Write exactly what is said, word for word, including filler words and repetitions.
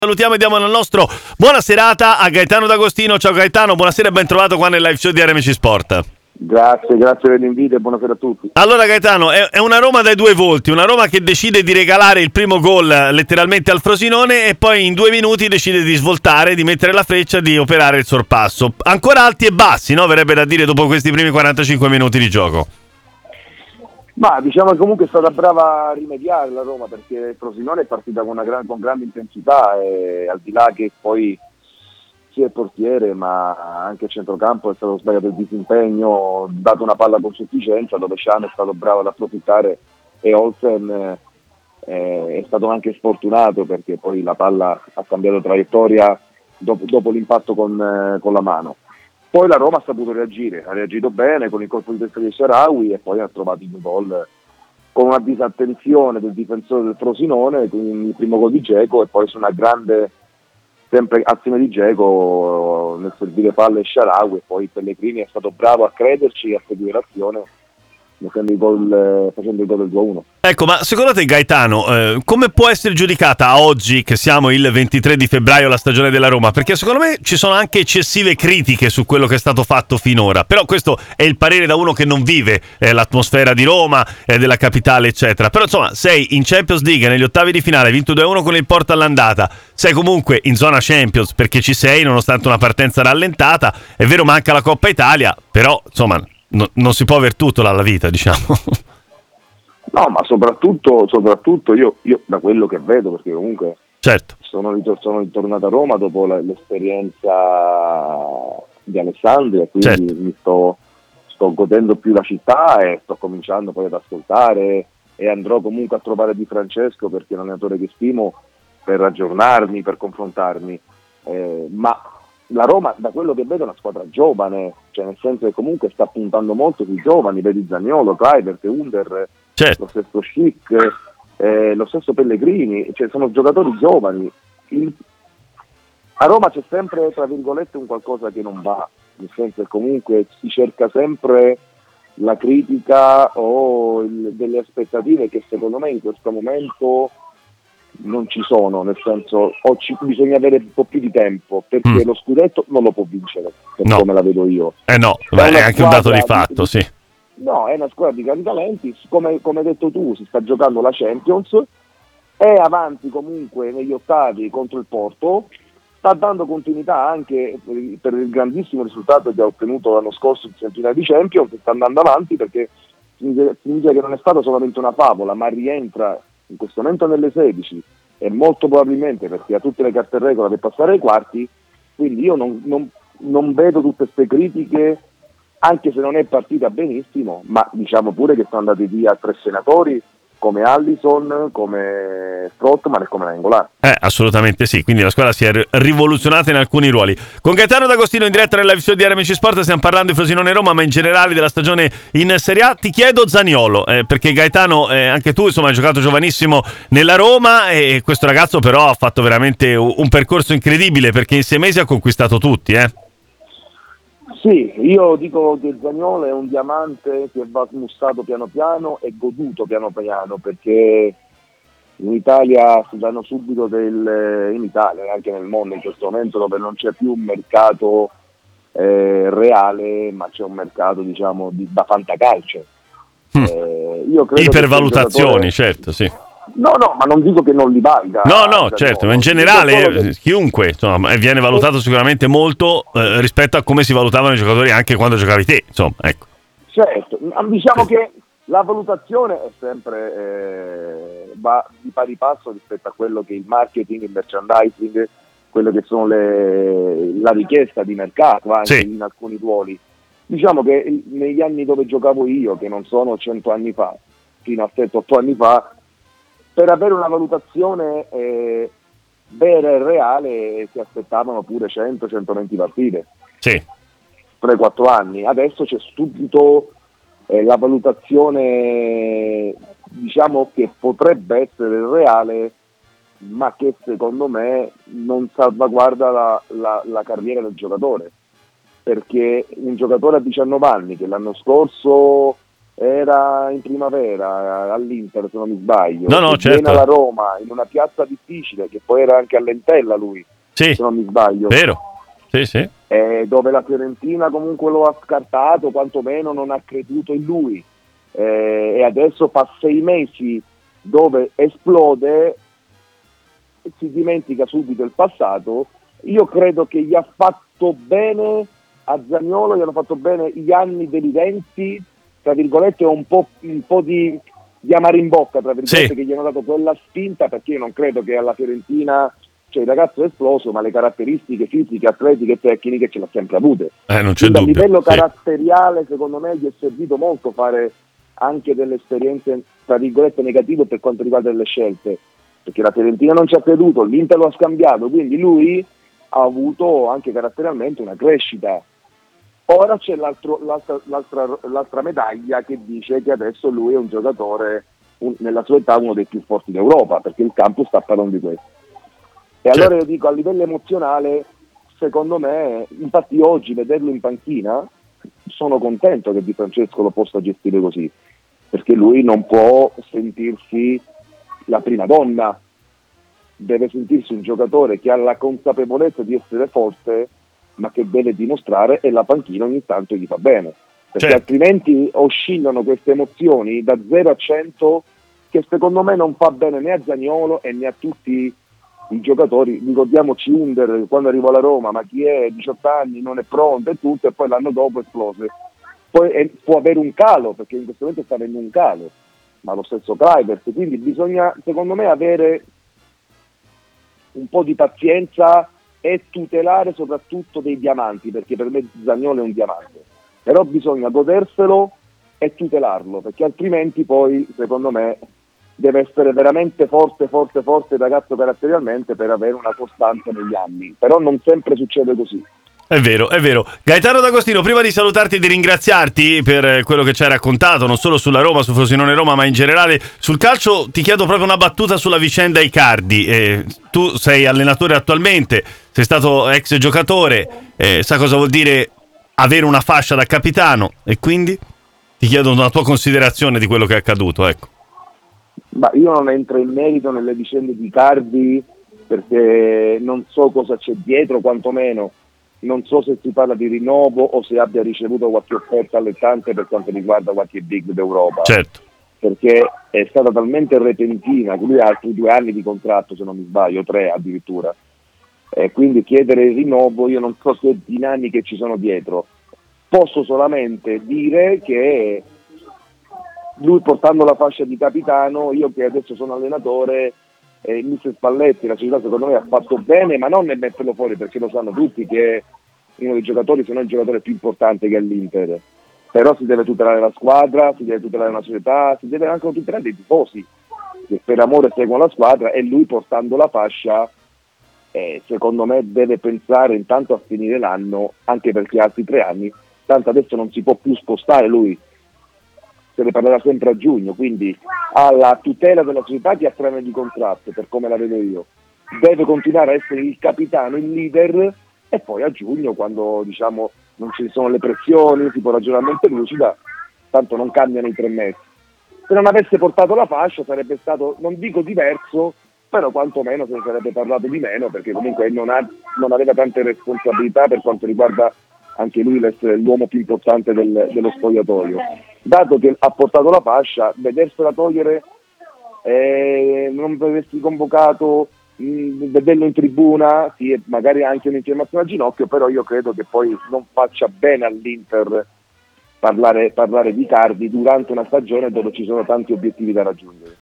Salutiamo e diamo la nostra buona serata a Gaetano D'Agostino. Ciao Gaetano, buonasera e ben trovato qua nel live show di R M C Sport. Grazie, grazie per l'invito e buonasera a tutti. Allora Gaetano, è, è una Roma dai due volti, una Roma che decide di regalare il primo gol letteralmente al Frosinone e poi in due minuti decide di svoltare, di mettere la freccia, di operare il sorpasso. Ancora alti e bassi, no? Verrebbe da dire dopo questi primi quarantacinque minuti di gioco. Ma diciamo che comunque è stata brava a rimediare la Roma, perché il Frosinone è partita con, una gran, con grande intensità e al di là che poi sia il portiere ma anche il centrocampo è stato sbagliato il disimpegno, dato una palla con sufficienza dove Sciano è stato bravo ad approfittare e Olsen eh, è stato anche sfortunato perché poi la palla ha cambiato traiettoria dopo, dopo l'impatto con, eh, con la mano. Poi la Roma ha saputo reagire, ha reagito bene con il colpo di testa di Shaarawy e poi ha trovato il gol con una disattenzione del difensore del Frosinone, quindi il primo gol di Dzeko e poi su una grande sempre azione di Dzeko nel servire palle Shaarawy e poi Pellegrini è stato bravo a crederci e a seguire l'azione mettendo il gol, facendo il gol del due a uno. Ecco, ma secondo te Gaetano, eh, come può essere giudicata a oggi, che siamo il ventitré di febbraio, la stagione della Roma? Perché secondo me ci sono anche eccessive critiche su quello che è stato fatto finora, però questo è il parere da uno che non vive eh, l'atmosfera di Roma, eh, della capitale eccetera, però insomma sei in Champions League negli ottavi di finale, hai vinto due a uno con il Porto all'andata, sei comunque in zona Champions perché ci sei nonostante una partenza rallentata, è vero manca la Coppa Italia, però insomma no, non si può aver tutto alla vita, diciamo. No, ma soprattutto, soprattutto io, io da quello che vedo, perché comunque certo. sono, ritor- sono ritornato a Roma dopo la- l'esperienza di Alessandria, quindi Certo. mi sto, sto godendo più la città e sto cominciando poi ad ascoltare e andrò comunque a trovare Di Francesco perché è un allenatore che stimo per aggiornarmi, per confrontarmi, eh, ma la Roma da quello che vedo è una squadra giovane, cioè nel senso che comunque sta puntando molto sui giovani, vedi Zaniolo, Kluivert, Under, Certo. lo stesso Schick, eh, lo stesso Pellegrini, cioè sono giocatori giovani. Il... A Roma c'è sempre tra virgolette un qualcosa che non va, nel senso che comunque si cerca sempre la critica o il... delle aspettative che secondo me in questo momento non ci sono, nel senso o ci, bisogna avere un po' più di tempo perché Mm. lo scudetto non lo può vincere per No. come la vedo io. Eh no, È ma è una anche un dato di squadra fatto, di- sì. No, è una squadra di grandi talenti, come, come hai detto tu, si sta giocando la Champions, è avanti comunque negli ottavi contro il Porto, sta dando continuità anche per il, per il grandissimo risultato che ha ottenuto l'anno scorso in centinaia di Champions, sta andando avanti perché significa significa che non è stata solamente una favola, ma rientra in questo momento nelle sedici e molto probabilmente perché ha tutte le carte in regola per passare ai quarti, quindi io non, non, non vedo tutte queste critiche, anche se non è partita benissimo, ma diciamo pure che sono andati via tre senatori come Allison, come Strootman e come Nainggolan. Eh, assolutamente sì, quindi la squadra si è ri- rivoluzionata in alcuni ruoli. Con Gaetano D'Agostino in diretta nella visione di R M C Sport stiamo parlando di Frosinone Roma, ma in generale della stagione in Serie A. Ti chiedo Zaniolo, eh, perché Gaetano, eh, anche tu insomma hai giocato giovanissimo nella Roma e questo ragazzo però ha fatto veramente un, un percorso incredibile perché in sei mesi ha conquistato tutti, eh. Sì, io dico che Zaniolo è un diamante che va smussato piano piano e goduto piano piano perché in Italia si danno subito del, in Italia e anche nel mondo in questo momento dove non c'è più un mercato eh, reale ma c'è un mercato diciamo di, da fantacalcio. Mm. Eh, io credo Ipervalutazioni, che sia un giocatore... certo, sì. No, no, ma non dico che non li valga. No, no, Zaniolo. certo, ma in Dico generale solo che- eh, chiunque insomma, viene valutato sicuramente molto eh, rispetto a come si valutavano i giocatori anche quando giocavi te, insomma, ecco. Certo, diciamo che la valutazione è sempre eh, va di pari passo rispetto a quello che il marketing, il merchandising, quello che sono le, la richiesta di mercato anche Sì. in alcuni ruoli. Diciamo che il- negli anni dove giocavo io, che non sono cento anni fa, fino a sette otto anni fa, per avere una valutazione eh, vera e reale si aspettavano pure cento centoventi partite. Sì. tre quattro anni, adesso c'è subito eh, la valutazione diciamo che potrebbe essere reale ma che secondo me non salvaguarda la, la, la carriera del giocatore, perché un giocatore a diciannove anni che l'anno scorso era in primavera all'Inter, se non mi sbaglio, No, no, e certo. viene alla Roma in una piazza difficile, che poi era anche all'Entella lui, Sì, se non mi sbaglio, vero. Sì, sì. eh, dove la Fiorentina comunque lo ha scartato, quantomeno non ha creduto in lui, eh, e adesso fa sei mesi dove esplode e si dimentica subito il passato. Io credo che gli ha fatto bene a Zaniolo, gli hanno fatto bene gli anni deludenti, tra virgolette, un po', un po' di, di amaro in bocca, tra virgolette, Sì. che gli hanno dato quella spinta, perché io non credo che alla Fiorentina, cioè il ragazzo è esploso, ma le caratteristiche fisiche, atletiche e tecniche ce l'ha sempre avute. Eh, non c'è Quindi a dubbio. livello Sì. caratteriale, secondo me, gli è servito molto fare anche delle esperienze, tra virgolette, negative per quanto riguarda le scelte, perché la Fiorentina non ci ha creduto, l'Inter lo ha scambiato, quindi lui ha avuto anche caratterialmente una crescita. Ora c'è l'altro, l'altra, l'altra, l'altra medaglia che dice che adesso lui è un giocatore, un, nella sua età, uno dei più forti d'Europa, perché il campo sta parlando di questo. E Certo. allora io dico, a livello emozionale, secondo me, infatti oggi vederlo in panchina, sono contento che Di Francesco lo possa gestire così, perché lui non può sentirsi la prima donna, deve sentirsi un giocatore che ha la consapevolezza di essere forte, ma che deve dimostrare, e la panchina ogni tanto gli fa bene, perché Certo. altrimenti oscillano queste emozioni da zero a cento, che secondo me non fa bene né a Zaniolo e né a tutti i giocatori. Ricordiamoci Under quando arrivò alla Roma, ma chi è, diciotto anni, non è pronto e tutto, e poi l'anno dopo esplose. Poi eh, può avere un calo, perché in questo momento sta avendo un calo, ma lo stesso Kluivert, quindi bisogna, secondo me, avere un po' di pazienza e tutelare soprattutto dei diamanti, perché per me Zaniolo è un diamante, però bisogna goderselo e tutelarlo, perché altrimenti poi, secondo me, deve essere veramente forte, forte, forte ragazzo caratterialmente per avere una costanza negli anni, però non sempre succede così. È vero, è vero. Gaetano D'Agostino, prima di salutarti e di ringraziarti per quello che ci hai raccontato, non solo sulla Roma, su Frosinone Roma, ma in generale sul calcio, ti chiedo proprio una battuta sulla vicenda Icardi. Eh, tu sei allenatore attualmente, sei stato ex giocatore, eh, sai cosa vuol dire avere una fascia da capitano, e quindi ti chiedo una tua considerazione di quello che è accaduto, ecco. Ma io non entro in merito nelle vicende di Icardi, perché non so cosa c'è dietro, quantomeno non so se si parla di rinnovo o se abbia ricevuto qualche offerta allettante per quanto riguarda qualche big d'Europa, Certo. perché è stata talmente repentina che lui ha altri due anni di contratto, se non mi sbaglio, tre addirittura, e quindi chiedere il rinnovo, io non so che dinamiche ci sono dietro. Posso solamente dire che lui, portando la fascia di capitano, io che adesso sono allenatore, eh, mister Spalletti, la società secondo me ha fatto bene, ma non nel metterlo fuori, perché lo sanno tutti che è uno dei giocatori, se non il giocatore più importante che è l'Inter, però si deve tutelare la squadra, si deve tutelare la società, si deve anche tutelare i tifosi che per amore seguono la squadra, e lui, portando la fascia, eh, secondo me deve pensare intanto a finire l'anno, anche perché ha altri tre anni, tanto adesso non si può più spostare lui, se ne parlerà sempre a giugno, quindi ha la tutela della società che ha tre anni di contratto, per come la vedo io, deve continuare a essere il capitano, il leader, e poi a giugno, quando diciamo non ci sono le pressioni, si può ragionare a mente lucida, tanto non cambiano i tre mesi. Se non avesse portato la fascia sarebbe stato, non dico diverso, però quantomeno se ne sarebbe parlato di meno, perché comunque non, ha, non aveva tante responsabilità per quanto riguarda anche lui l'essere l'uomo più importante del, dello spogliatoio. Dato che ha portato la fascia, vedersela togliere, eh, non avresti convocato, mh, vederlo in tribuna, sì, magari anche un'infiammazione al ginocchio, però io credo che poi non faccia bene all'Inter parlare, parlare di Icardi durante una stagione dove ci sono tanti obiettivi da raggiungere.